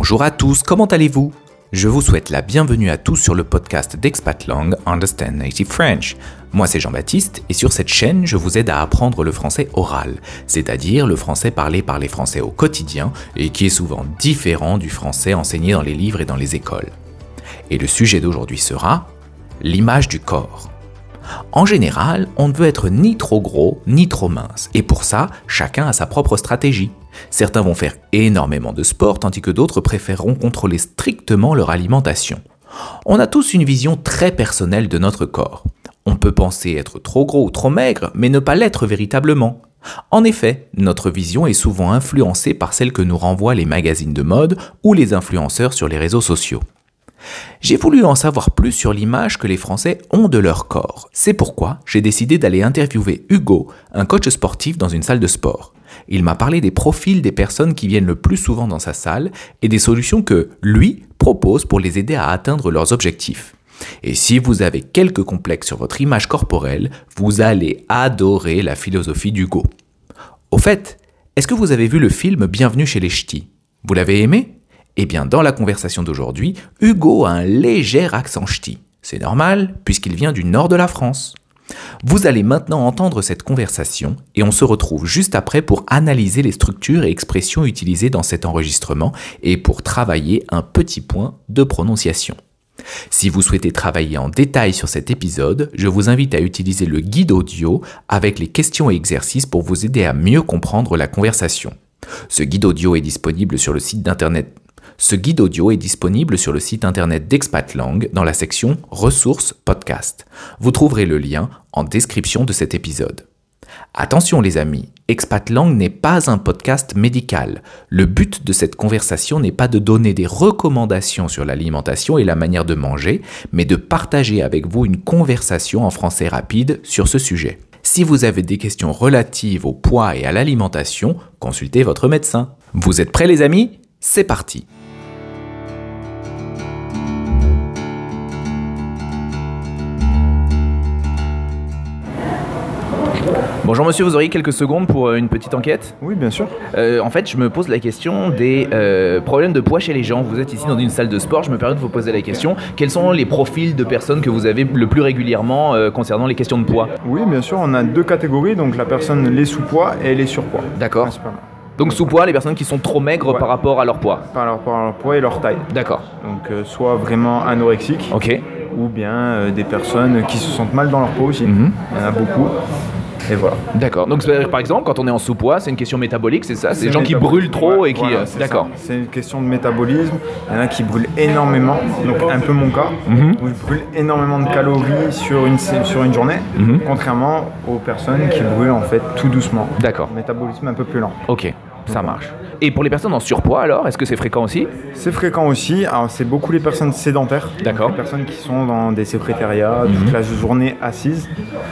Bonjour à tous, comment allez-vous? Je vous souhaite la bienvenue à tous sur le podcast d'ExpatLang Understand Native French. Moi c'est Jean-Baptiste et sur cette chaîne je vous aide à apprendre le français oral, c'est-à-dire le français parlé par les Français au quotidien et qui est souvent différent du français enseigné dans les livres et dans les écoles. Et le sujet d'aujourd'hui sera l'image du corps. En général, on ne veut être ni trop gros ni trop mince, et pour ça, chacun a sa propre stratégie. Certains vont faire énormément de sport, tandis que d'autres préféreront contrôler strictement leur alimentation. On a tous une vision très personnelle de notre corps. On peut penser être trop gros ou trop maigre, mais ne pas l'être véritablement. En effet, notre vision est souvent influencée par celle que nous renvoient les magazines de mode ou les influenceurs sur les réseaux sociaux. J'ai voulu en savoir plus sur l'image que les Français ont de leur corps. C'est pourquoi j'ai décidé d'aller interviewer Hugo, un coach sportif dans une salle de sport. Il m'a parlé des profils des personnes qui viennent le plus souvent dans sa salle et des solutions que lui propose pour les aider à atteindre leurs objectifs. Et si vous avez quelques complexes sur votre image corporelle, vous allez adorer la philosophie d'Hugo. Au fait, est-ce que vous avez vu le film Bienvenue chez les Ch'tis? Vous l'avez aimé? Eh bien, dans la conversation d'aujourd'hui, Hugo a un léger accent ch'ti. C'est normal, puisqu'il vient du nord de la France. Vous allez maintenant entendre cette conversation et on se retrouve juste après pour analyser les structures et expressions utilisées dans cet enregistrement et pour travailler un petit point de prononciation. Si vous souhaitez travailler en détail sur cet épisode, je vous invite à utiliser le guide audio avec les questions et exercices pour vous aider à mieux comprendre la conversation. Ce guide audio est disponible sur le site internet d'ExpatLang dans la section Ressources Podcast. Vous trouverez le lien en description de cet épisode. Attention les amis, ExpatLang n'est pas un podcast médical. Le but de cette conversation n'est pas de donner des recommandations sur l'alimentation et la manière de manger, mais de partager avec vous une conversation en français rapide sur ce sujet. Si vous avez des questions relatives au poids et à l'alimentation, consultez votre médecin. Vous êtes prêts les amis? C'est parti! Bonjour monsieur, vous auriez quelques secondes pour une petite enquête? Oui, bien sûr. En fait, je me pose la question des problèmes de poids chez les gens. Vous êtes ici dans une salle de sport, je me permets de vous poser la question. Quels sont les profils de personnes que vous avez le plus régulièrement concernant les questions de poids? Oui, bien sûr, on a deux catégories, donc la personne les sous-poids et les surpoids. D'accord. Donc sous-poids, les personnes qui sont trop maigres par rapport à leur poiie. Par rapport à leur poids et leur taille. D'accord. Donc soit vraiment anorexiques, Ok. ou bien des personnes qui se sentent mal dans leur peau aussi. Mhm. Il y en a beaucoup. Et voilà. D'accord. Donc par exemple, quand on est en sous-poids, c'est une question métabolique, c'est ça? C'est des gens qui métabolique. brûlent trop Ouais, et qui... voilà, c'est D'accord. ça. C'est une question de métabolisme. Il y en a qui brûlent énormément, donc un peu mon cas, où ils brûlent énormément de calories sur une journée, contrairement aux personnes qui brûlent en fait tout doucement. D'accord. Métabolisme un peu plus lent. Ok, ça marche. Et pour les personnes en surpoids alors, est-ce que c'est fréquent aussi? C'est fréquent aussi, alors c'est beaucoup les personnes sédentaires, D'accord. les personnes qui sont dans des secrétariats, toute la journée assises,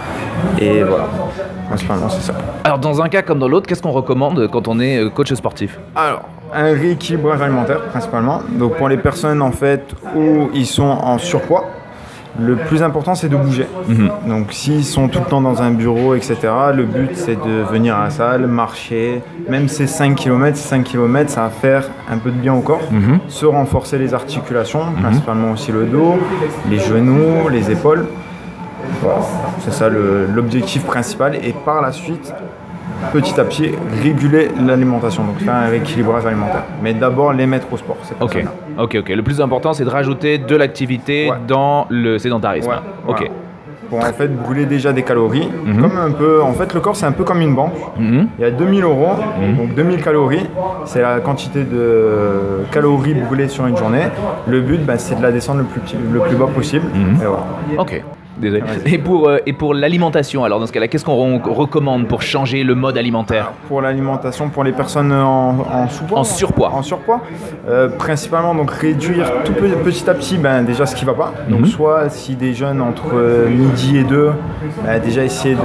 et voilà, principalement c'est ça. Alors dans un cas comme dans l'autre, qu'est-ce qu'on recommande quand on est coach sportif? Alors, un rééquilibrage alimentaire principalement, donc pour les personnes en fait où ils sont en surpoids, le plus important c'est de bouger. Donc s'ils sont tout le temps dans un bureau, etc., le but c'est de venir à la salle, marcher, même ces 5 km, ça va faire un peu de bien au corps, se renforcer les articulations, principalement aussi le dos, les genoux, les épaules. Voilà. C'est ça l'objectif principal, et par la suite, petit à petit, réguler l'alimentation, donc faire un rééquilibrage alimentaire. Mais d'abord les mettre au sport, c'est pas ça. Ok. Le plus important, c'est de rajouter de l'activité dans le sédentarisme. Ouais, ok. voilà. Pour en fait brûler déjà des calories, comme un peu, en fait le corps c'est un peu comme une banque. Il y a 2000 euros, donc 2000 calories, c'est la quantité de calories brûlées sur une journée. Le but c'est de la descendre le plus bas possible. Et voilà. Ok. Désolé. Et pour l'alimentation, alors dans ce cas-là, qu'est-ce qu'on recommande pour changer le mode alimentaire? Pour l'alimentation, pour les personnes en sous-poids, en surpoids, principalement donc réduire tout petit à petit déjà ce qui va pas. Donc soit si des jeunes entre midi et 2, déjà essayer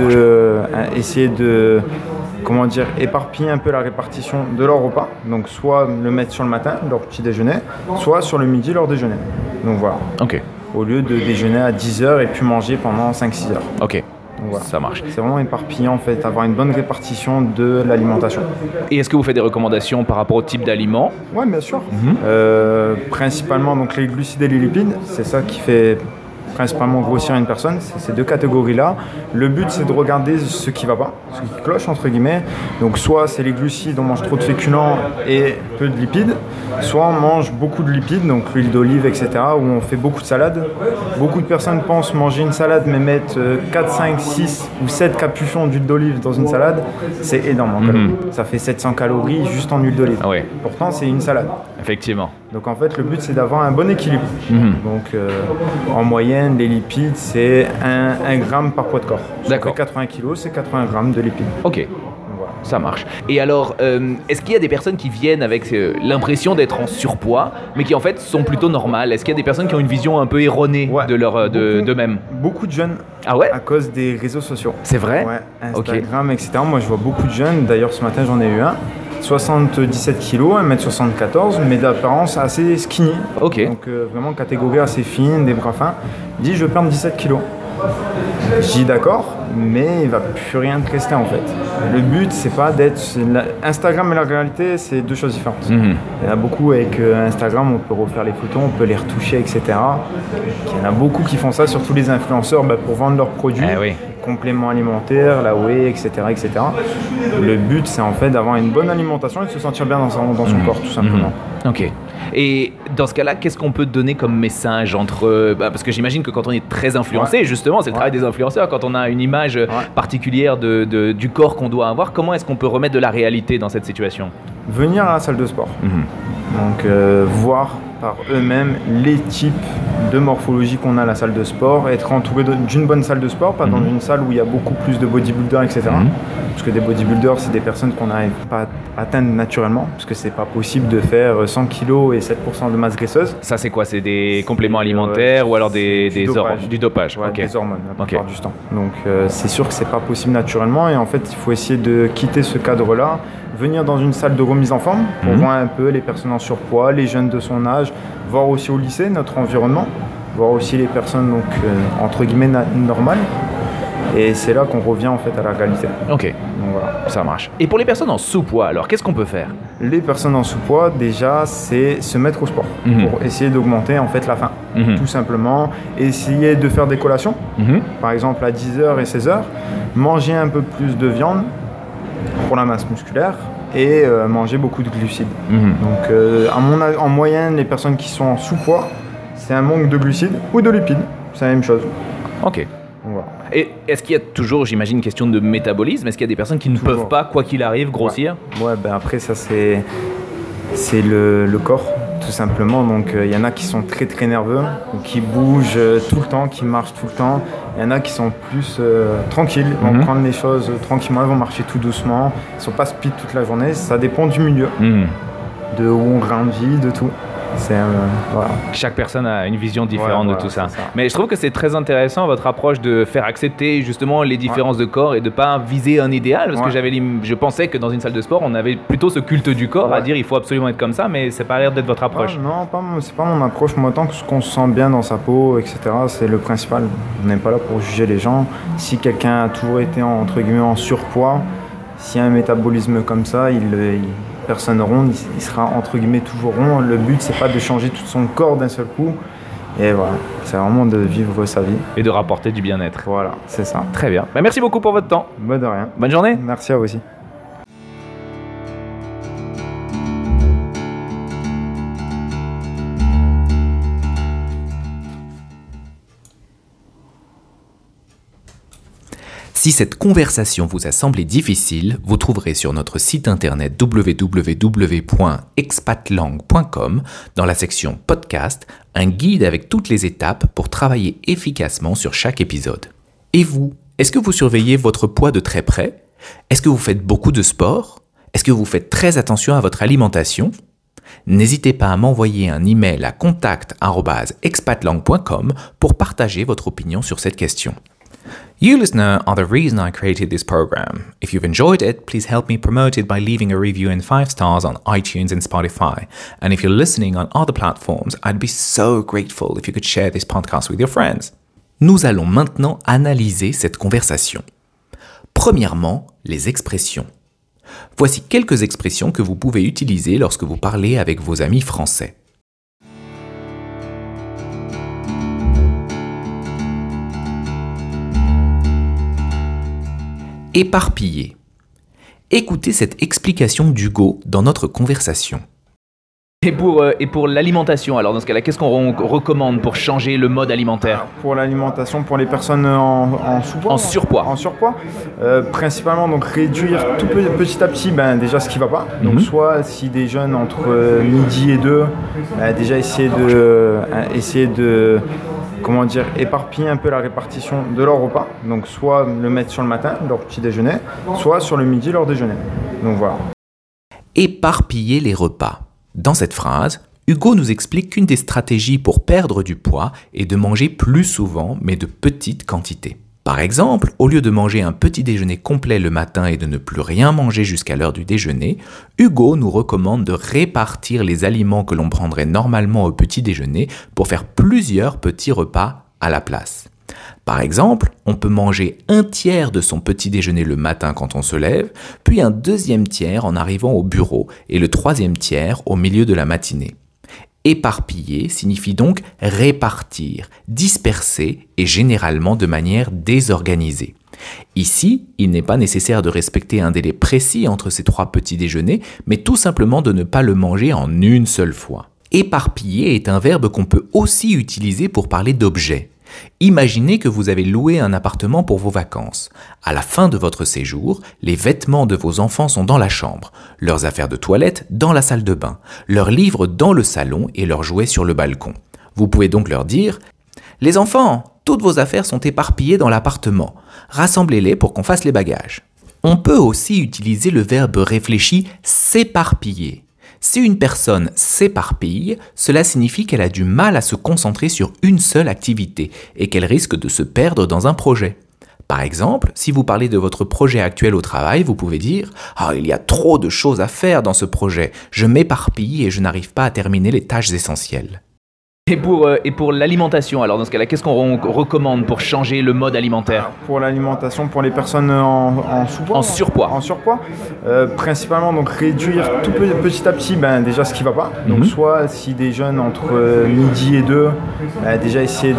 de éparpiller un peu la répartition de leur repas. Donc soit le mettre sur le matin, leur petit déjeuner, soit sur le midi, leur déjeuner. Donc voilà. Ok. Au lieu de déjeuner à 10h et puis manger pendant 5-6 heures. Ok. Donc, voilà. Ça marche. C'est vraiment éparpillant en fait, avoir une bonne répartition de l'alimentation. Et est-ce que vous faites des recommandations par rapport au type d'aliments? Oui, bien sûr. Principalement donc, les glucides et les lipides, c'est ça qui fait principalement grossir une personne, c'est ces deux catégories-là. Le but, c'est de regarder ce qui ne va pas, ce qui cloche, entre guillemets. Donc, soit c'est les glucides, on mange trop de féculents et peu de lipides, soit on mange beaucoup de lipides, donc l'huile d'olive, etc., où on fait beaucoup de salades. Beaucoup de personnes pensent manger une salade, mais mettre 4, 5, 6 ou 7 capuchons d'huile d'olive dans une salade, c'est énorme en calories. Ça fait 700 calories juste en huile d'olive. Ah ouais. Pourtant, c'est une salade. Effectivement. Donc en fait, le but, c'est d'avoir un bon équilibre. Donc en moyenne, les lipides, c'est 1 gramme par poids de corps. D'accord. Sur 80 kg, c'est 80 grammes de lipides. Ok. Voilà. Ça marche. Et alors, est-ce qu'il y a des personnes qui viennent avec l'impression d'être en surpoids, mais qui en fait sont plutôt normales? Est-ce qu'il y a des personnes qui ont une vision un peu erronée d'eux-mêmes? Beaucoup de jeunes. Ah ouais? À cause des réseaux sociaux. C'est vrai? Ouais, Instagram, etc. Moi, je vois beaucoup de jeunes. D'ailleurs, ce matin, j'en ai eu un. 77 kg, 1m74, mais d'apparence assez skinny. Ok. Donc vraiment catégorie assez fine, des bras fins. Il dit je veux perdre 17 kg. Je dis d'accord, mais il va plus rien te rester en fait. Le but c'est pas d'être... Instagram et la réalité c'est deux choses différentes. Il y en a beaucoup avec Instagram, on peut refaire les photos, on peut les retoucher, etc. Il y en a beaucoup qui font ça, surtout les influenceurs, pour vendre leurs produits. Oui. Compléments alimentaires, la whey, etc., etc. Le but, c'est en fait d'avoir une bonne alimentation et de se sentir bien dans son corps, tout simplement. Ok. Et dans ce cas-là, qu'est-ce qu'on peut donner comme message entre... parce que j'imagine que quand on est très influencé, justement, c'est le travail des influenceurs, quand on a une image particulière du corps qu'on doit avoir, comment est-ce qu'on peut remettre de la réalité dans cette situation? Venir à la salle de sport. Donc, voir par eux-mêmes les types de morphologie qu'on a à la salle de sport, être entouré d'une bonne salle de sport, pas dans une salle où il y a beaucoup plus de bodybuilders, etc. Parce que des bodybuilders, c'est des personnes qu'on n'arrive pas à atteindre naturellement, parce que c'est pas possible de faire 100 kg et 7% de masse graisseuse. Ça, c'est quoi? C'est des compléments alimentaires ou alors du dopage? Ouais, Ok. des hormones, la plupart du temps. Donc, c'est sûr que c'est pas possible naturellement, et en fait, il faut essayer de quitter ce cadre-là, venir dans une salle de remise en forme pour voir un peu les personnes en surpoids, les jeunes de son âge, voir aussi au lycée notre environnement, voir aussi les personnes donc, entre guillemets normales. Et c'est là qu'on revient en fait à la réalité. Ok, donc, voilà. Ça marche. Et pour les personnes en sous-poids, alors qu'est-ce qu'on peut faire? Les personnes en sous-poids, déjà, c'est se mettre au sport pour essayer d'augmenter en fait la faim. Tout simplement, essayer de faire des collations, par exemple à 10h et 16h, manger un peu plus de viande pour la masse musculaire et manger beaucoup de glucides. Donc en moyenne, les personnes qui sont en sous-poids, c'est un manque de glucides ou de lipides, c'est la même chose. Ok. Voilà. Et est-ce qu'il y a toujours, j'imagine, une question de métabolisme? Est-ce qu'il y a des personnes qui ne peuvent pas, quoi qu'il arrive, grossir? Ouais, après ça c'est le corps, tout simplement. Donc il y en a qui sont très très nerveux, qui bougent tout le temps, qui marchent tout le temps. Il y en a qui sont plus tranquilles, vont prendre les choses tranquillement, ils vont marcher tout doucement, ils ne sont pas speed toute la journée. Ça dépend du milieu, de où on grandit, de tout. Voilà. Chaque personne a une vision différente de tout ça. Mais je trouve que c'est très intéressant votre approche de faire accepter justement les différences de corps et de ne pas viser un idéal, parce que je pensais que dans une salle de sport on avait plutôt ce culte du corps à dire il faut absolument être comme ça, mais c'est pas l'air d'être votre approche. Non, c'est pas mon approche. Moi, tant qu'on se sent bien dans sa peau, etc., c'est le principal. On n'est pas là pour juger les gens. Si quelqu'un a toujours été entre guillemets en surpoids, s'il y a un métabolisme comme ça, personne ronde, il sera entre guillemets toujours rond. Le but, c'est pas de changer tout son corps d'un seul coup. Et voilà, c'est vraiment de vivre sa vie. Et de rapporter du bien-être. Voilà, c'est ça. Très bien. Merci beaucoup pour votre temps. De rien. Bonne journée. Merci à vous aussi. Si cette conversation vous a semblé difficile, vous trouverez sur notre site internet www.expatlang.com, dans la section podcast, un guide avec toutes les étapes pour travailler efficacement sur chaque épisode. Et vous, est-ce que vous surveillez votre poids de très près? Est-ce que vous faites beaucoup de sport? Est-ce que vous faites très attention à votre alimentation? N'hésitez pas à m'envoyer un email à contact@expatlang.com pour partager votre opinion sur cette question. You, listener, are the reason I created this program. If you've enjoyed it, please help me promote it by leaving a review and 5 stars on iTunes and Spotify. And if you're listening on other platforms, I'd be so grateful if you could share this podcast with your friends. Nous allons maintenant analyser cette conversation. Premièrement, les expressions. Voici quelques expressions que vous pouvez utiliser lorsque vous parlez avec vos amis français. Éparpillé. Écoutez cette explication d'Hugo dans notre conversation. Et pour l'alimentation, alors dans ce cas-là, qu'est-ce qu'on recommande pour changer le mode alimentaire? Pour l'alimentation, pour les personnes en sous-poids, En surpoids. Principalement donc réduire tout petit à petit déjà ce qui va pas. Donc soit si des jeunes entre midi et 2, déjà essayer de éparpiller un peu la répartition de leur repas. Donc soit le mettre sur le matin, leur petit déjeuner, soit sur le midi, leur déjeuner. Donc voilà. Éparpiller les repas. Dans cette phrase, Hugo nous explique qu'une des stratégies pour perdre du poids est de manger plus souvent, mais de petites quantités. Par exemple, au lieu de manger un petit déjeuner complet le matin et de ne plus rien manger jusqu'à l'heure du déjeuner, Hugo nous recommande de répartir les aliments que l'on prendrait normalement au petit déjeuner pour faire plusieurs petits repas à la place. Par exemple, on peut manger un tiers de son petit déjeuner le matin quand on se lève, puis un deuxième tiers en arrivant au bureau et le troisième tiers au milieu de la matinée. Éparpiller signifie donc répartir, disperser et généralement de manière désorganisée. Ici, il n'est pas nécessaire de respecter un délai précis entre ces 3 petits déjeuners, mais tout simplement de ne pas le manger en une seule fois. Éparpiller est un verbe qu'on peut aussi utiliser pour parler d'objets. Imaginez que vous avez loué un appartement pour vos vacances. À la fin de votre séjour, les vêtements de vos enfants sont dans la chambre, leurs affaires de toilette dans la salle de bain, leurs livres dans le salon et leurs jouets sur le balcon. Vous pouvez donc leur dire « Les enfants, toutes vos affaires sont éparpillées dans l'appartement. Rassemblez-les pour qu'on fasse les bagages. » On peut aussi utiliser le verbe réfléchi « s'éparpiller ». Si une personne s'éparpille, cela signifie qu'elle a du mal à se concentrer sur une seule activité et qu'elle risque de se perdre dans un projet. Par exemple, si vous parlez de votre projet actuel au travail, vous pouvez dire « Ah, il y a trop de choses à faire dans ce projet, je m'éparpille et je n'arrive pas à terminer les tâches essentielles. » Et pour l'alimentation, alors dans ce cas-là, qu'est-ce qu'on recommande pour changer le mode alimentaire? Pour l'alimentation, pour les personnes en sous-poids, En surpoids. Principalement donc réduire tout petit à petit déjà ce qui va pas. Donc soit si des jeunes entre midi et 2, déjà essayer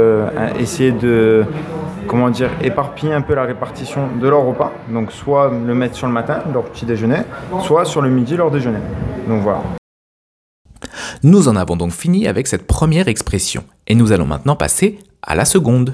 de éparpiller un peu la répartition de leur repas. Donc soit le mettre sur le matin, leur petit déjeuner, soit sur le midi, leur déjeuner. Donc voilà. Nous en avons donc fini avec cette première expression et nous allons maintenant passer à la seconde.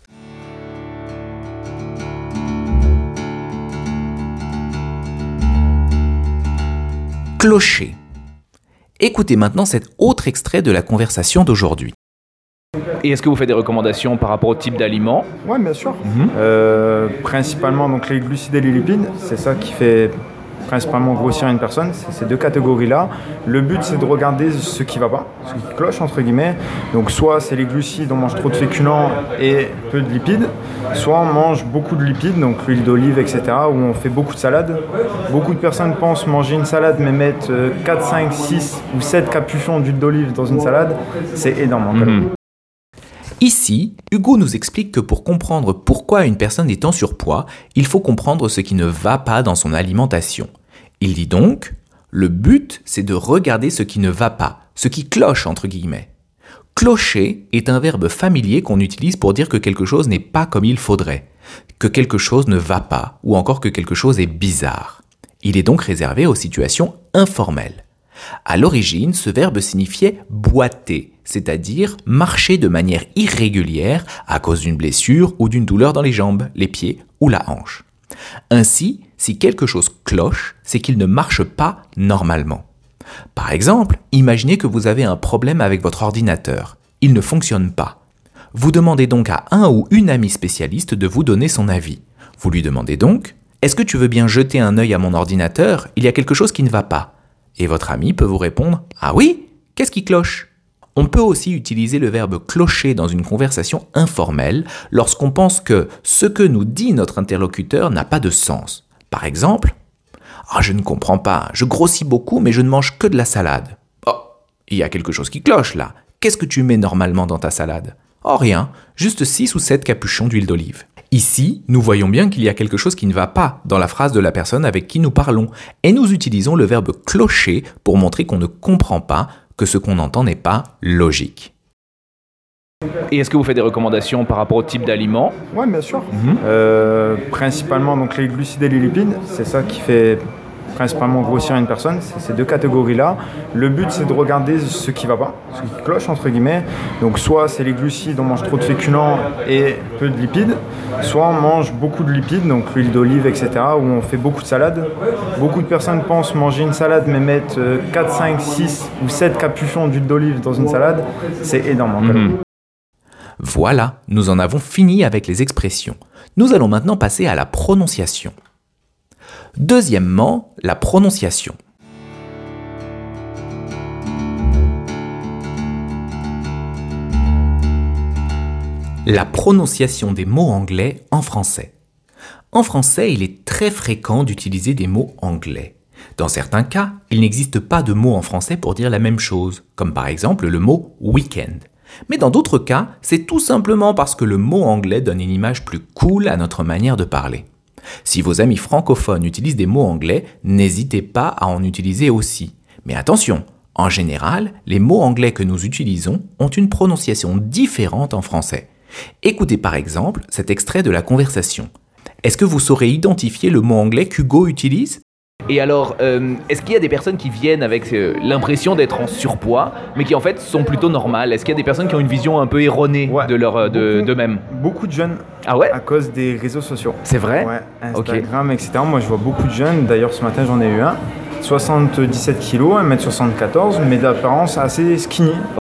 Clocher. Écoutez maintenant cet autre extrait de la conversation d'aujourd'hui. Et est-ce que vous faites des recommandations par rapport au type d'aliments? Oui, bien sûr. Principalement donc les glucides et les lipides, c'est ça qui fait principalement grossir une personne, c'est ces 2 catégories-là. Le but, c'est de regarder ce qui va pas, ce qui cloche, entre guillemets. Donc, soit c'est les glucides, on mange trop de féculents et peu de lipides, soit on mange beaucoup de lipides, donc l'huile d'olive, etc., où on fait beaucoup de salades. Beaucoup de personnes pensent manger une salade, mais mettre 4, 5, 6 ou 7 capuchons d'huile d'olive dans une salade, c'est énorme. Ici, Hugo nous explique que pour comprendre pourquoi une personne est en surpoids, il faut comprendre ce qui ne va pas dans son alimentation. Il dit donc, le but, c'est de regarder ce qui ne va pas, ce qui cloche entre guillemets. Clocher est un verbe familier qu'on utilise pour dire que quelque chose n'est pas comme il faudrait, que quelque chose ne va pas, ou encore que quelque chose est bizarre. Il est donc réservé aux situations informelles. À l'origine, ce verbe signifiait boiter, c'est-à-dire marcher de manière irrégulière à cause d'une blessure ou d'une douleur dans les jambes, les pieds ou la hanche. Ainsi, si quelque chose cloche, c'est qu'il ne marche pas normalement. Par exemple, imaginez que vous avez un problème avec votre ordinateur. Il ne fonctionne pas. Vous demandez donc à un ou une amie spécialiste de vous donner son avis. Vous lui demandez donc « Est-ce que tu veux bien jeter un œil à mon ordinateur? Il y a quelque chose qui ne va pas. » Et votre ami peut vous répondre « Ah oui? Qu'est-ce qui cloche ?» On peut aussi utiliser le verbe clocher dans une conversation informelle lorsqu'on pense que ce que nous dit notre interlocuteur n'a pas de sens. Par exemple, « Ah, je ne comprends pas, je grossis beaucoup mais je ne mange que de la salade. » Oh, il y a quelque chose qui cloche là. Qu'est-ce que tu mets normalement dans ta salade? Oh rien, juste 6 ou 7 capuchons d'huile d'olive. Ici, nous voyons bien qu'il y a quelque chose qui ne va pas dans la phrase de la personne avec qui nous parlons, et nous utilisons le verbe clocher pour montrer qu'on ne comprend pas, que ce qu'on entend n'est pas logique. Et est-ce que vous faites des recommandations par rapport au type d'aliments ? Oui, bien sûr. Principalement donc, les glucides et les lipides, c'est ça qui fait principalement grossir une personne, c'est ces deux catégories-là. Le but, c'est de regarder ce qui va pas, ce qui cloche, entre guillemets. Donc, soit c'est les glucides, on mange trop de féculents et peu de lipides, soit on mange beaucoup de lipides, donc l'huile d'olive, etc., où on fait beaucoup de salades. Beaucoup de personnes pensent manger une salade, mais mettre 4, 5, 6 ou 7 capuchons d'huile d'olive dans une salade, c'est énorme en calories. Voilà, nous en avons fini avec les expressions. Nous allons maintenant passer à la prononciation. Deuxièmement, la prononciation. La prononciation des mots anglais en français. En français, il est très fréquent d'utiliser des mots anglais. Dans certains cas, il n'existe pas de mot en français pour dire la même chose, comme par exemple le mot week-end. Mais dans d'autres cas, c'est tout simplement parce que le mot anglais donne une image plus cool à notre manière de parler. Si vos amis francophones utilisent des mots anglais, n'hésitez pas à en utiliser aussi. Mais attention, en général, les mots anglais que nous utilisons ont une prononciation différente en français. Écoutez par exemple cet extrait de la conversation. Est-ce que vous saurez identifier le mot anglais qu'Hugo utilise ? Et alors, est-ce qu'il y a des personnes qui viennent avec l'impression d'être en surpoids, mais qui en fait sont plutôt normales ? Est-ce qu'il y a des personnes qui ont une vision un peu erronée d'eux-mêmes ? Beaucoup de jeunes, Ah ouais ? à cause des réseaux sociaux. C'est vrai ? Ouais, Instagram, etc. Moi, je vois beaucoup de jeunes. D'ailleurs, ce matin, j'en ai eu un. 77 kilos, 1m74, mais d'apparence assez skinny.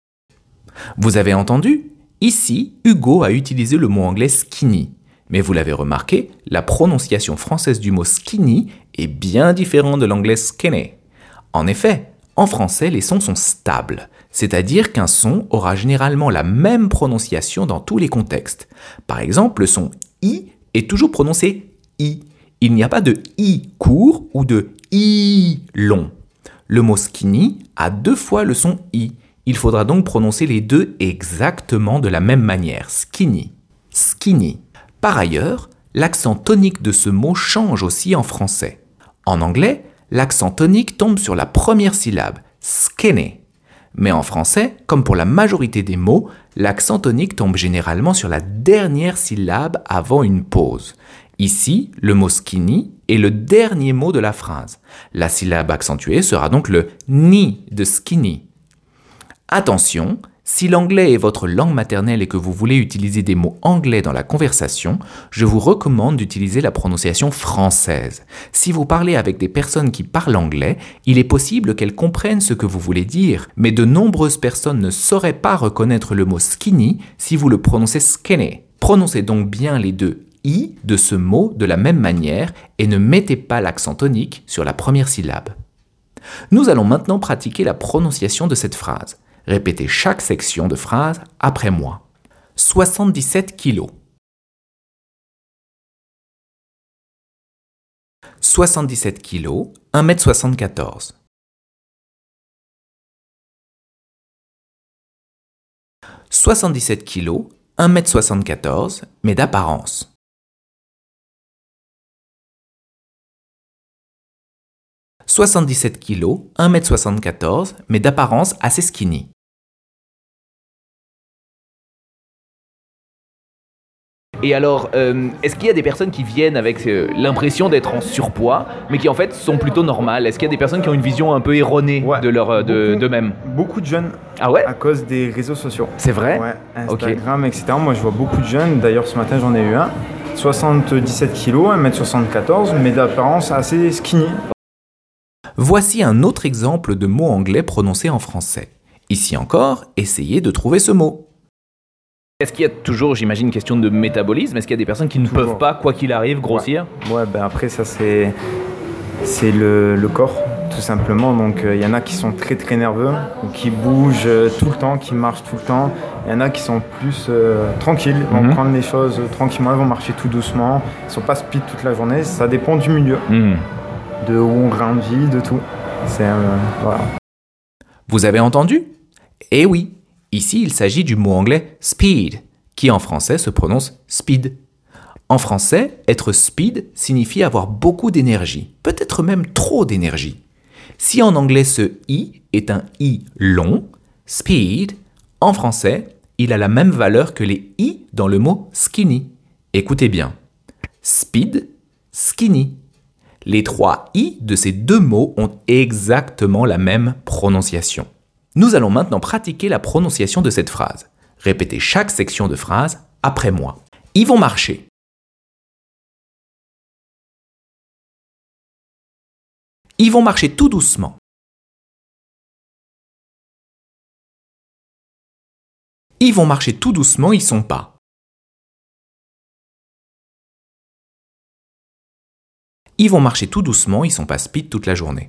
Vous avez entendu ? Ici, Hugo a utilisé le mot anglais skinny. Mais vous l'avez remarqué, la prononciation française du mot skinny est bien différente de l'anglais skinny. En effet, en français, les sons sont stables, c'est-à-dire qu'un son aura généralement la même prononciation dans tous les contextes. Par exemple, le son I est toujours prononcé I. Il n'y a pas de I court ou de I long. Le mot skinny a 2 fois le son I. Il faudra donc prononcer les deux exactement de la même manière, skinny, skinny. Par ailleurs, l'accent tonique de ce mot change aussi en français. En anglais, l'accent tonique tombe sur la première syllabe, skinny. Mais en français, comme pour la majorité des mots, l'accent tonique tombe généralement sur la dernière syllabe avant une pause. Ici, le mot skinny est le dernier mot de la phrase. La syllabe accentuée sera donc le ni de skinny. Attention, si l'anglais est votre langue maternelle et que vous voulez utiliser des mots anglais dans la conversation, je vous recommande d'utiliser la prononciation française. Si vous parlez avec des personnes qui parlent anglais, il est possible qu'elles comprennent ce que vous voulez dire, mais de nombreuses personnes ne sauraient pas reconnaître le mot skinny si vous le prononcez skinny. Prononcez donc bien les deux i de ce mot de la même manière et ne mettez pas l'accent tonique sur la première syllabe. Nous allons maintenant pratiquer la prononciation de cette phrase. Répétez chaque section de phrase après moi. 77 kilos. 77 kilos, 1m74. 77 kilos, 1m74, mais d'apparence. 77 kilos, 1m74, mais d'apparence assez skinny. Et alors, est-ce qu'il y a des personnes qui viennent avec l'impression d'être en surpoids, mais qui en fait sont plutôt normales ? Est-ce qu'il y a des personnes qui ont une vision un peu erronée d'eux-mêmes ? Beaucoup de jeunes, Ah ouais ? à cause des réseaux sociaux. C'est vrai ? Ouais, Instagram, etc. Moi, je vois beaucoup de jeunes. D'ailleurs, ce matin, j'en ai eu un. 77 kilos, 1m74, mais d'apparence assez skinny. Voici un autre exemple de mot anglais prononcé en français. Ici encore, essayez de trouver ce mot. Est-ce qu'il y a toujours, j'imagine, une question de métabolisme ? Est-ce qu'il y a des personnes qui ne peuvent pas, quoi qu'il arrive, grossir ? Ouais, après ça c'est le corps, tout simplement. Donc il y en a qui sont très très nerveux, qui bougent tout le temps, qui marchent tout le temps. Il y en a qui sont plus tranquilles, vont prendre les choses tranquillement, ils vont marcher tout doucement. Ils ne sont pas speed toute la journée, ça dépend du milieu, de où on grandit, de tout. Voilà. Vous avez entendu ? Eh oui, Ici, il s'agit du mot anglais speed, qui en français se prononce speed. En français, être speed signifie avoir beaucoup d'énergie, peut-être même trop d'énergie. Si en anglais ce i est un i long, speed, en français, il a la même valeur que les i dans le mot skinny. Écoutez bien. Speed, skinny. Les 3 i de ces deux mots ont exactement la même prononciation. Nous allons maintenant pratiquer la prononciation de cette phrase. Répétez chaque section de phrase après moi. Ils vont marcher. Ils vont marcher tout doucement. Ils vont marcher tout doucement, ils sont pas. Ils vont marcher tout doucement, ils sont pas speed toute la journée.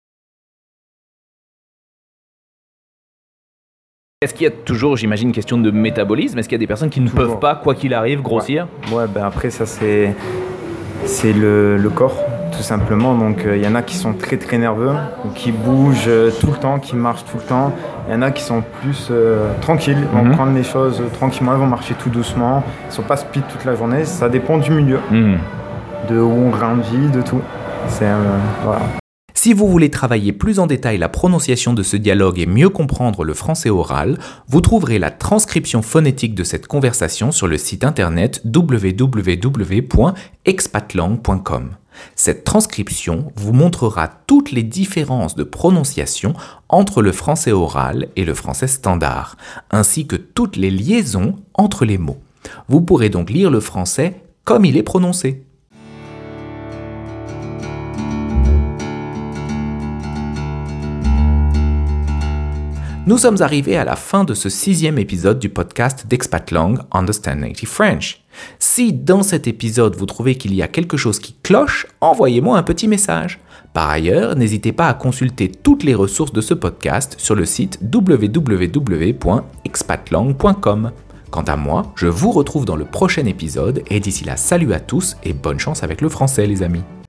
Est-ce qu'il y a toujours, j'imagine, une question de métabolisme? Est-ce qu'il y a des personnes qui ne peuvent pas, quoi qu'il arrive, grossir? Ouais, après ça c'est le corps, tout simplement. Donc il y en a qui sont très très nerveux, qui bougent tout le temps, qui marchent tout le temps. Il y en a qui sont plus tranquilles, ils vont prendre les choses tranquillement, ils vont marcher tout doucement. Ils ne sont pas speed toute la journée, ça dépend du milieu, de où on grandit, de tout. Voilà. Si vous voulez travailler plus en détail la prononciation de ce dialogue et mieux comprendre le français oral, vous trouverez la transcription phonétique de cette conversation sur le site internet www.expatlang.com. Cette transcription vous montrera toutes les différences de prononciation entre le français oral et le français standard, ainsi que toutes les liaisons entre les mots. Vous pourrez donc lire le français comme il est prononcé. Nous sommes arrivés à la fin de ce 6e épisode du podcast d'Expatlang Understand Native French. Si dans cet épisode vous trouvez qu'il y a quelque chose qui cloche, envoyez-moi un petit message. Par ailleurs, n'hésitez pas à consulter toutes les ressources de ce podcast sur le site www.expatlang.com. Quant à moi, je vous retrouve dans le prochain épisode et d'ici là, salut à tous et bonne chance avec le français les amis.